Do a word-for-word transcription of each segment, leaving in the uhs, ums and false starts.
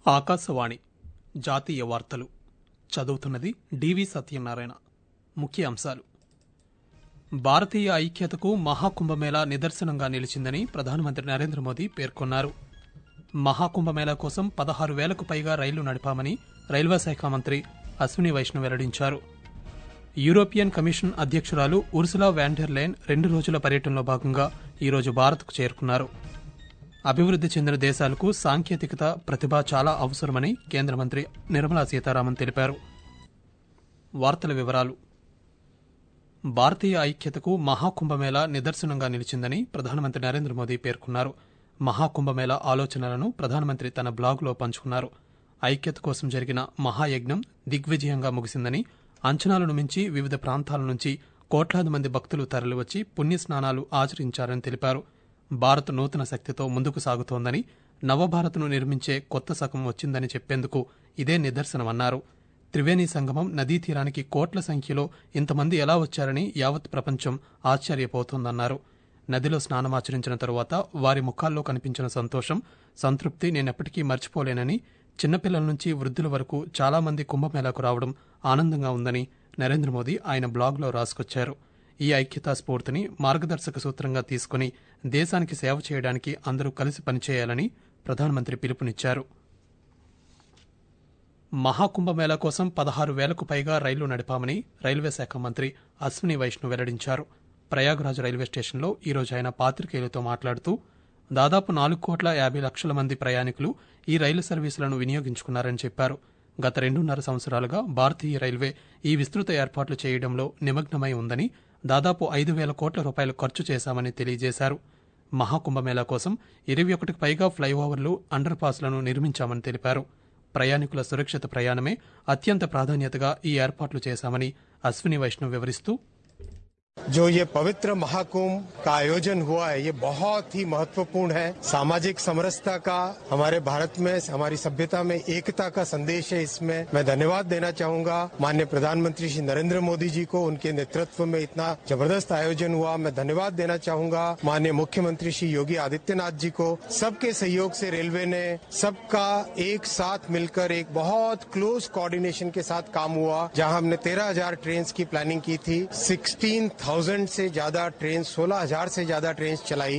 ఆకాశవాణి జాతీయ వార్తలు చదువుతున్నది డివి సత్యనారాయణ. ముఖ్య అంశాలు: భారతీయ ఐక్యతకు మహాకుంభమేళా నిదర్శనంగా నిలిచిందని ప్రధానమంత్రి నరేంద్ర మోదీ పేర్కొన్నారు. మహాకుంభమేళా కోసం పదహారు వేలకు పైగా రైళ్లు నడిపామని రైల్వే శాఖ మంత్రి అశ్విని వైష్ణవ్ వెల్లడించారు. యూరోపియన్ కమిషన్ అధ్యక్షురాలు ఉర్సులా వ్యాన్ డెర్ లెయన్ రెండు రోజుల పర్యటనలో భాగంగా ఈరోజు భారత్కు చేరుకున్నారు. అభివృద్ది చెందిన దేశాలకు సాంకేతికత, ప్రతిభ చాలా అవసరమని కేంద్ర మంత్రి నిర్మలా సీతారామన్ తెలిపారు. వార్తల వివరాలు: భారతీయ ఐక్యతకు మహాకుంభమేళా నిదర్శనంగా నిలిచిందని ప్రధానమంత్రి నరేంద్ర మోదీ పేర్కొన్నారు. మహాకుంభమేళా ఆలోచనలను ప్రధానమంత్రి తన బ్లాగులో పంచుకున్నారు. ఐక్యత కోసం జరిగిన మహాయజ్ఞం దిగ్విజయంగా ముగిసిందని, అంచనాలను మించి వివిధ ప్రాంతాల నుంచి కోట్లాది మంది భక్తులు తరలివచ్చి పుణ్యస్నానాలు ఆచరించారని తెలిపారు. భారత్ నూతన శక్తితో ముందుకు సాగుతోందని, నవభారత్ను నిర్మించే కొత్త శకం వచ్చిందని చెప్పేందుకు ఇదే నిదర్శనమన్నారు. త్రివేణి సంగమం నదీ తీరానికి కోట్ల సంఖ్యలో ఇంతమంది ఎలా వచ్చారని యావత్ ప్రపంచం ఆశ్చర్యపోతోందన్నారు. నదిలో స్నానమాచరించిన తరువాత వారి ముఖాల్లో కనిపించిన సంతోషం, సంతృప్తి నేనెప్పటికీ మర్చిపోలేనని, చిన్నపిల్లల నుంచి వృద్ధుల వరకు చాలా మంది కుంభమేళాకు రావడం ఆనందంగా ఉందని నరేంద్ర మోదీ ఆయన బ్లాగులో రాసుకొచ్చారు. ఈ ఐక్యతా స్ఫూర్తిని మార్గదర్శక సూత్రంగా తీసుకుని దేశానికి సేవ చేయడానికి అందరూ కలిసి పనిచేయాలని ప్రధానమంత్రి పిలుపునిచ్చారు. మహాకుంభమేళా కోసం పదహారు వేలకు పైగా రైళ్లు నడిపామని రైల్వే శాఖ మంత్రి అశ్విని వైష్ణవ్ వెల్లడించారు. ప్రయాగ్రాజ్ రైల్వే స్టేషన్లో ఈరోజు ఆయన పాత్రికేయులతో మాట్లాడుతూ దాదాపు నాలుగు కోట్ల యాభై లక్షల మంది ప్రయాణికులు ఈ రైలు సర్వీసులను వినియోగించుకున్నారని చెప్పారు. గత రెండున్నర సంవత్సరాలుగా భారతీయ రైల్వే ఈ విస్తృత ఏర్పాట్లు చేయడంలో నిమగ్నమై ఉందని, దాదాపు ఐదు వేల కోట్ల రూపాయలు ఖర్చు చేశామని తెలియజేశారు. మహాకుంభమేళా కోసం ఇరవై ఒకటికి పైగా ఫ్లైఓవర్లు, అండర్ పాస్లను నిర్మించామని తెలిపారు. ప్రయాణికుల సురక్షిత ప్రయాణమే అత్యంత ప్రాధాన్యతగా ఈ ఏర్పాట్లు చేశామని అశ్విని వైష్ణవ్ వివరిస్తూ, जो ये पवित्र महाकुंभ का आयोजन हुआ है, ये बहुत ही महत्वपूर्ण है. सामाजिक समरसता का, हमारे भारत में हमारी सभ्यता में एकता का संदेश है. इसमें मैं धन्यवाद देना चाहूंगा माननीय प्रधानमंत्री श्री नरेंद्र मोदी जी को. उनके नेतृत्व में इतना जबरदस्त आयोजन हुआ. मैं धन्यवाद देना चाहूंगा माननीय मुख्यमंत्री श्री योगी आदित्यनाथ जी को. सबके सहयोग से रेलवे ने सबका एक साथ मिलकर एक बहुत क्लोज कोऑर्डिनेशन के साथ काम हुआ. जहां हमने तेरह हजार ट्रेन की प्लानिंग की थी, सिक्सटीन थाउजेंड से ज्यादा ट्रेन, सोलह हजार से ज्यादा ट्रेन चलाई.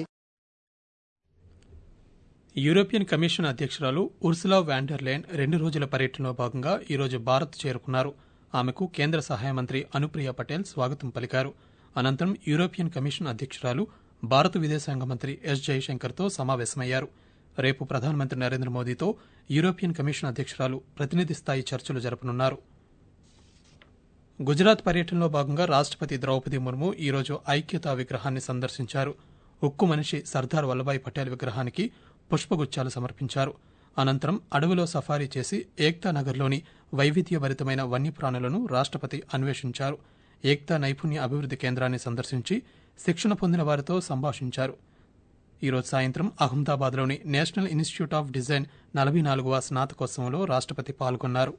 యూరోపియన్ కమిషన్ అధ్యక్షురాలు ఉర్సులా వ్యాన్ డెర్ లెయన్ రెండు రోజుల పర్యటనలో భాగంగా ఈరోజు భారత్ చేరుకున్నారు. ఆమెకు కేంద్ర సహాయ మంత్రి అనుప్రియ పటేల్ స్వాగతం పలికారు. అనంతరం యూరోపియన్ కమిషన్ అధ్యక్షురాలు భారత విదేశాంగ మంత్రి ఎస్ జయశంకర్తో సమావేశమయ్యారు. రేపు ప్రధానమంత్రి నరేంద్ర మోదీతో యూరోపియన్ కమిషన్ అధ్యక్షురాలు ప్రతినిధి స్థాయి చర్చలు జరపనున్నారు. గుజరాత్ పర్యటనలో భాగంగా రాష్టపతి ద్రౌపది ముర్ము ఈరోజు ఐక్యతా విగ్రహాన్ని సందర్శించారు. ఉక్కు మనిషి సర్దార్ వల్లభాయ్ పటేల్ విగ్రహానికి పుష్పగుచ్చాలు సమర్పించారు. అనంతరం అడవిలో సఫారీ చేసి ఏక్తా నగర్లోని వైవిధ్యభరితమైన వన్యప్రాణులను రాష్టపతి అన్వేషించారు. ఏక్తా నైపుణ్య అభివృద్ది కేంద్రాన్ని సందర్శించి శిక్షణ పొందిన వారితో సంభాషించారు. ఈరోజు సాయంత్రం అహ్మదాబాద్లోని నేషనల్ ఇన్స్టిట్యూట్ ఆఫ్ డిజైన్ నలభై నాలుగవ స్నాతకోత్సవంలో రాష్టపతి పాల్గొన్నారు.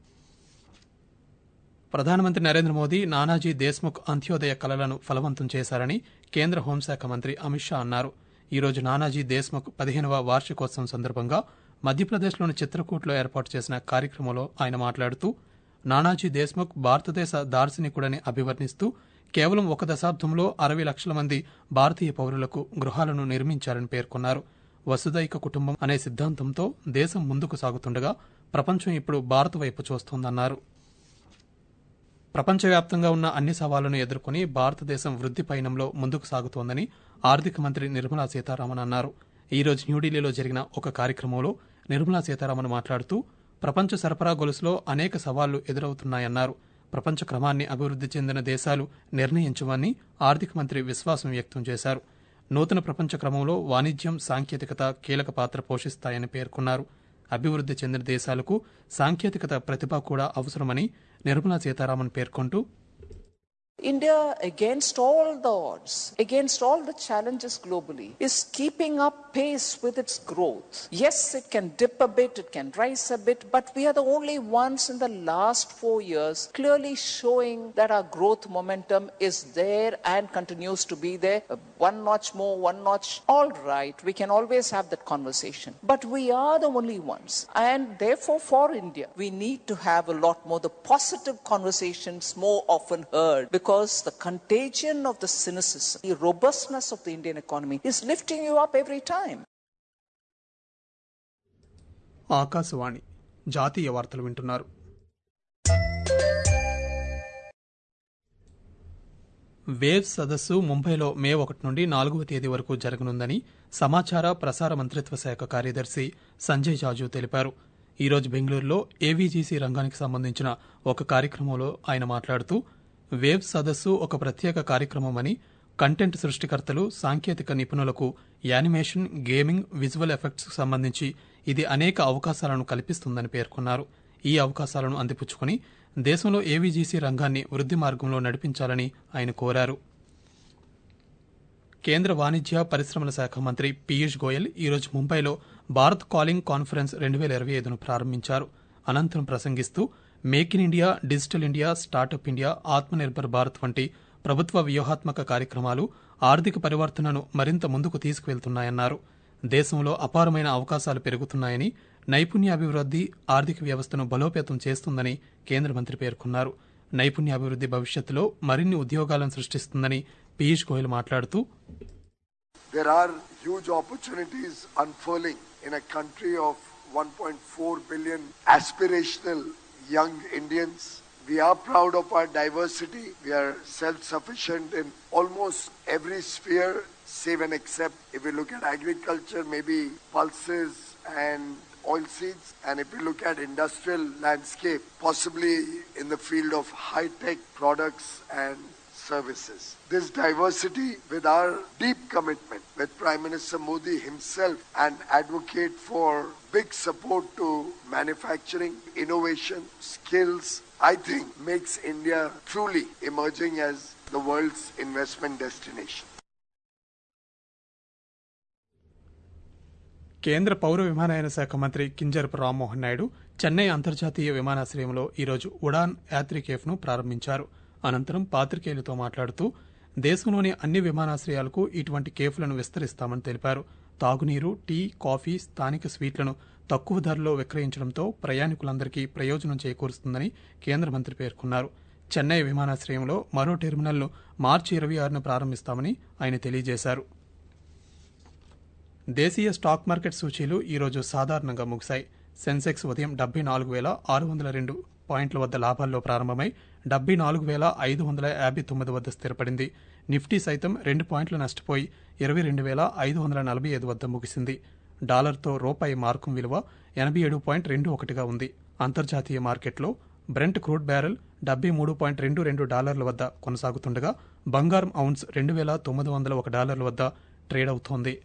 ప్రధానమంత్రి నరేంద్ర మోదీ నానాజీ దేశ్ముఖ్ అంత్యోదయ కలలను ఫలవంతం చేశారని కేంద్ర హోంశాఖ మంత్రి అమిత్ షా అన్నారు. ఈరోజు నానాజీ దేశ్ముఖ్ పదిహేనవ వార్షికోత్సవం సందర్భంగా మధ్యప్రదేశ్లోని చిత్రకూట్లో ఏర్పాటు చేసిన కార్యక్రమంలో ఆయన మాట్లాడుతూ నానాజీ దేశ్ముఖ్ భారతదేశ దార్శనికుడని అభివర్ణిస్తూ కేవలం ఒక దశాబ్దంలో అరవై లక్షల మంది భారతీయ పౌరులకు గృహాలను నిర్మించారని పేర్కొన్నారు. వసుదైక కుటుంబం అనే సిద్ధాంతంతో దేశం ముందుకు సాగుతుండగా ప్రపంచం ఇప్పుడు భారత్ వైపు చూస్తోందన్నారు. ప్రపంచవ్యాప్తంగా ఉన్న అన్ని సవాళ్లను ఎదుర్కొని భారతదేశం వృద్ధి పయనంలో ముందుకు సాగుతోందని ఆర్థిక మంత్రి నిర్మలా సీతారామన్ అన్నారు. ఈ రోజు న్యూఢిల్లీలో జరిగిన ఒక కార్యక్రమంలో నిర్మలా సీతారామన్ మాట్లాడుతూ ప్రపంచ సరఫరా గొలుసులో అనేక సవాళ్లు ఎదురవుతున్నాయన్నారు. ప్రపంచ క్రమాన్ని అభివృద్ది చెందిన దేశాలు నిర్ణయించవని ఆర్థిక మంత్రి విశ్వాసం వ్యక్తం చేశారు. నూతన ప్రపంచ క్రమంలో వాణిజ్యం, సాంకేతికత కీలక పాత్ర పోషిస్తాయని పేర్కొన్నారు. అభివృద్ది చెందిన దేశాలకు సాంకేతికత, ప్రతిభ కూడా అవసరమని నిర్మలా సీతారామన్ పేర్కొంటూ, India, against all the odds, against all the challenges globally, is keeping up pace with its growth. Yes, it can dip a bit, it can rise a bit, but we are the only ones in the last four years clearly showing that our growth momentum is there and continues to be there. One notch more, one notch. All right, we can always have that conversation. But we are the only ones. And therefore, for India, we need to have a lot more. The positive conversations more often heard, because the contagion of the cynicism, the robustness of the Indian economy is lifting you up every time. Akashvani జాతీయ వార్తలు వింటున్నారు. Wave సదస్సు ముంబైలో మే ఒకటి నుండి నాలుగవ తేదీ వరకు జరగనుందని సమాచార ప్రసార మంత్రిత్వ శాఖ కార్యదర్శి సంజయ్ జాజు తెలిపారు. ఈరోజు బెంగళూరులో ఏవీజీసీ రంగానికి సంబంధించిన ఒక కార్యక్రమంలో ఆయన మాట్లాడుతూ, వేవ్ సదస్సు ఒక ప్రత్యేక కార్యక్రమమని, కంటెంట్ సృష్టికర్తలు, సాంకేతిక నిపుణులకు యానిమేషన్, గేమింగ్, విజువల్ ఎఫెక్ట్స్ కు సంబంధించి ఇది అనేక అవకాశాలను కల్పిస్తుందని పేర్కొన్నారు. ఈ అవకాశాలను అందిపుచ్చుకుని దేశంలో ఏవీజీసీ రంగాన్ని వృద్ధి మార్గంలో నడిపించాలని ఆయన కోరారు. కేంద్ర వాణిజ్య పరిశ్రమల శాఖ మంత్రి పీయూష్ గోయల్ ఈరోజు ముంబైలో భారత్ కాలింగ్ కాన్ఫరెన్స్ రెండు వేల ఇరవై ఐదును ప్రారంభించారు. అనంతరం ప్రసంగిస్తూ, make in India, digital India, startup India, Atmanirbhar Bharat వంటి ప్రభుత్వ వ్యూహాత్మక కార్యక్రమాలు ఆర్థిక పరివర్తనను మరింత ముందుకు తీసుకువెళ్తున్నాయన్నారు. దేశంలో అపారమైన అవకాశాలు పెరుగుతున్నాయని, నైపుణ్యాభివృద్ది ఆర్థిక వ్యవస్థను బలోపేతం చేస్తుందని కేంద్ర మంత్రి పేర్కొన్నారు. నైపుణ్యాభివృద్ది భవిష్యత్తులో మరిన్ని ఉద్యోగాలను సృష్టిస్తుందని పీయూష్ గోయల్ మాట్లాడుతూ, There are huge opportunities unfurling in a country of one point four billion aspirational young Indians. We are proud of our diversity. We are self-sufficient in almost every sphere, save and except if we look at agriculture, maybe pulses and oilseeds, and if we look at industrial landscape, possibly in the field of high-tech products and services. This diversity, with our deep commitment with Prime Minister Modi himself, and advocate for big support to manufacturing, innovation, skills, I think makes India truly emerging as the world's investment destination. కేంద్ర పౌర విమానయాన శాఖ మంత్రి కింజరపు రామ్మోహన్ నాయుడు చెన్నై అంతర్జాతీయ విమానాశ్రయంలో ఈరోజు ఉడాన్ యాత్రికేఫ్ను ప్రారంభించారు. అనంతరం పాత్రికేయులతో మాట్లాడుతూ, దేశంలోని అన్ని విమానాశ్రయాలకు ఇటువంటి కేఫ్లను విస్తరిస్తామని తెలిపారు. తాగునీరు, టీ, కాఫీ, స్థానిక స్వీట్లను తక్కువ ధరలో విక్రయించడంతో ప్రయాణికులందరికీ ప్రయోజనం చేకూరుస్తుందని కేంద్ర మంత్రి పేర్కొన్నారు. చెన్నై విమానాశ్రయంలో మరో టెర్మినల్ను మార్చి ఇరవై ఆరున ప్రారంభిస్తామని ఆయన తెలియజేశారు. దేశీయ స్టాక్ మార్కెట్ సూచీలు ఈరోజు సాధారణంగా ముగిశాయి. సెన్సెక్స్ ఉదయం డెబ్బై నాలుగు వేల ఆరు వందల రెండు పాయింట్ల వద్ద లాభాల్లో ప్రారంభమై డెబ్బై నాలుగు వేల ఐదు వందల యాభై తొమ్మిది వద్ద స్థిరపడింది. నిఫ్టీ సైతం రెండు పాయింట్లు నష్టపోయి ఇరవై రెండు వేల ఐదు వందల నలభై ఐదు వద్ద ముగిసింది. డాలర్తో రూపాయి మార్కం విలువ ఎనభై ఏడు పాయింట్ రెండు ఒకటిగా ఉంది. అంతర్జాతీయ మార్కెట్లో బ్రెంట్ క్రూడ్ బ్యారెల్ డెబ్బై మూడు పాయింట్ రెండు రెండు డాలర్ల వద్ద కొనసాగుతుండగా బంగారం ఔన్స్ రెండు వేల తొమ్మిది వందల ఒక డాలర్ల వద్ద ట్రేడ్ అవుతోంది.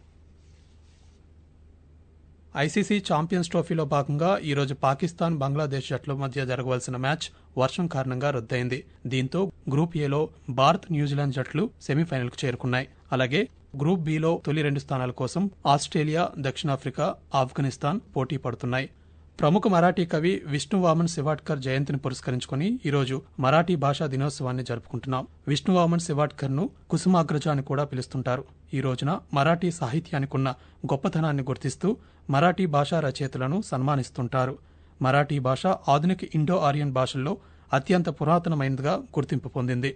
ఐసీసీ ఛాంపియన్స్ ట్రోఫీలో భాగంగా ఈరోజు పాకిస్తాన్, బంగ్లాదేశ్ జట్ల మధ్య జరగవలసిన మ్యాచ్ వర్షం కారణంగా రద్దయింది. దీంతో గ్రూప్ ఏలో భారత్, న్యూజిలాండ్ జట్లు సెమీఫైనల్కు చేరుకున్నాయి. అలాగే గ్రూప్ బిలో తొలి రెండు స్థానాల కోసం ఆస్ట్రేలియా, దక్షిణాఫ్రికా, ఆఫ్ఘనిస్తాన్ పోటీ పడుతున్నాయి. ప్రముఖ మరాఠీ కవి విష్ణువామన్ శివాడ్కర్ జయంతిని పురస్కరించుకుని ఈరోజు మరాఠీ భాషా దినోత్సవాన్ని జరుపుకుంటున్నాం. విష్ణువామన్ శివాడ్కర్ ను కుసుమాగ్రజ అని కూడా పిలుస్తుంటారు. ఈ రోజున మరాఠీ సాహిత్యానికున్న గొప్పతనాన్ని గుర్తిస్తూ మరాఠీ భాషా రచయితలను సన్మానిస్తుంటారు. మరాఠీ భాష ఆధునిక ఇండో ఆరియన్ భాషల్లో అత్యంత పురాతనమైనదిగా గుర్తింపు పొందింది.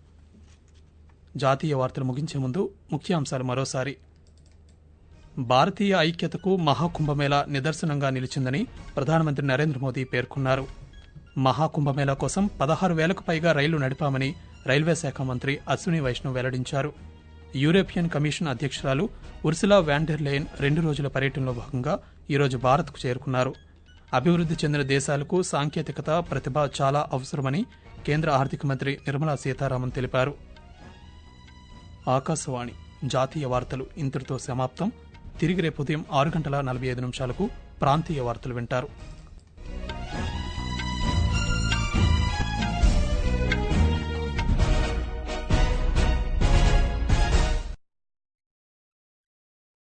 జాతీయ వార్తలు ముగించే ముందు ముఖ్యాంశాలు మరోసారి. భారతీయ ఐక్యతకు మహాకుంభమేళా నిదర్శనంగా నిలిచిందని ప్రధానమంత్రి నరేంద్ర మోదీ పేర్కొన్నారు. మహాకుంభమేళా కోసం పదహారు వేలకు పైగా రైళ్లు నడిపామని రైల్వే శాఖ మంత్రి అశ్విని వైష్ణవ్ వెల్లడించారు. యూరోపియన్ కమిషన్ అధ్యక్షురాలు ఉర్సులా వ్యాన్ డెర్ లెయన్ రెండు రోజుల పర్యటనలో భాగంగా ఈరోజు భారత్కు చేరుకున్నారు. అభివృద్ది చెందిన దేశాలకు సాంకేతికత, ప్రతిభ చాలా అవసరమని కేంద్ర ఆర్థిక మంత్రి నిర్మలా సీతారామన్ తెలిపారు. ఆకాశవాణి జాతీయ వార్తలు ఇంతటితో సమాప్తం. తిరిగి రేపు ఉదయం ఆరు గంటల నలభై ఐదు నిమిషాలకు ప్రాంతీయ వార్తలు వింటారు.